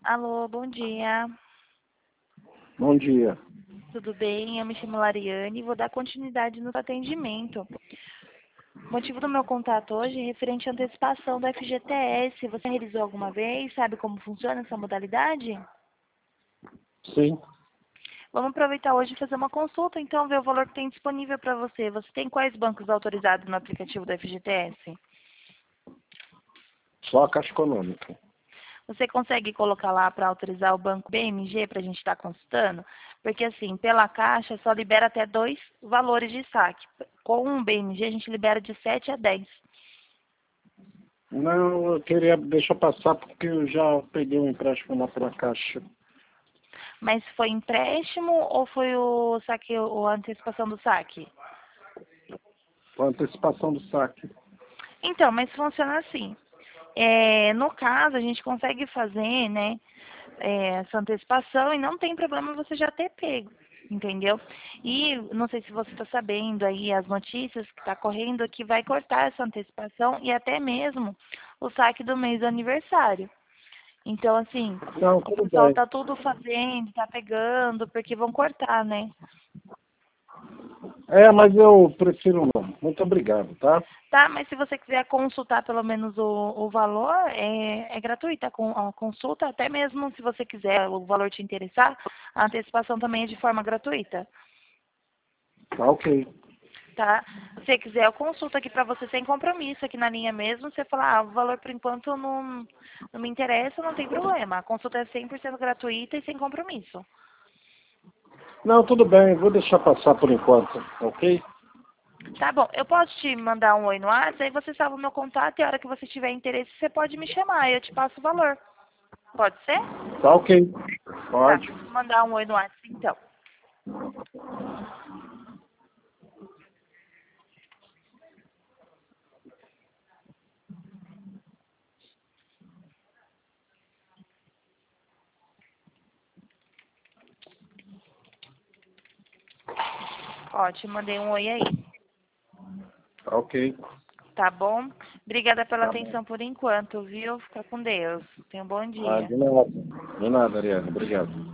Alô, bom dia. Bom dia. Tudo bem? Eu me chamo Lariane e vou dar continuidade no atendimento. O motivo do meu contato hoje é referente à antecipação do FGTS. Você realizou alguma vez? Sabe como funciona essa modalidade? Sim, Vamos aproveitar hoje e fazer uma consulta, então, ver o valor que tem disponível para você. Você tem quais bancos autorizados no aplicativo do FGTS? só a Caixa Econômica. Você consegue colocar lá para autorizar o banco BMG para a gente estar consultando? Porque assim, pela Caixa só libera até 2 valores de saque. Com o BMG a gente libera de 7 a 10. Não, eu queria deixar passar porque eu já peguei um empréstimo lá pela Caixa. Mas foi empréstimo ou foi o saque, ou a antecipação do saque? Com antecipação do saque. Então, mas funciona assim. No caso, a gente consegue fazer, né, essa antecipação e não tem problema você já ter pego, entendeu? E não sei se você está sabendo aí as notícias que está correndo que vai cortar essa antecipação e até mesmo o saque do mês do aniversário. Então, assim, Não, o tudo pessoal bem. tá tudo fazendo, tá pegando, porque vão cortar, né? Mas eu prefiro não. Muito obrigado, tá? Tá, mas se você quiser consultar pelo menos o valor, é gratuita a consulta, até mesmo se você quiser o valor te interessar, a antecipação também é de forma gratuita, Tá ok. tá? Se você quiser, eu consulto aqui para você sem compromisso, aqui na linha mesmo, você fala, o valor por enquanto não me interessa, não tem problema. A consulta é 100% gratuita e sem compromisso. Não, tudo bem. Vou deixar passar por enquanto, ok? Tá bom, eu posso te mandar um oi no WhatsApp, aí você salva o meu contato e a hora que você tiver interesse, você pode me chamar, eu te passo o valor. Pode ser? Tá ok. Tá, Pode. vou mandar um oi no WhatsApp então. Ó, te mandei um oi aí. Tá ok. Tá bom? Obrigada pela Tá bom. atenção por enquanto, viu? Fica com Deus. Tenha um bom Ah, dia. de nada. De nada, Ariane. Obrigado.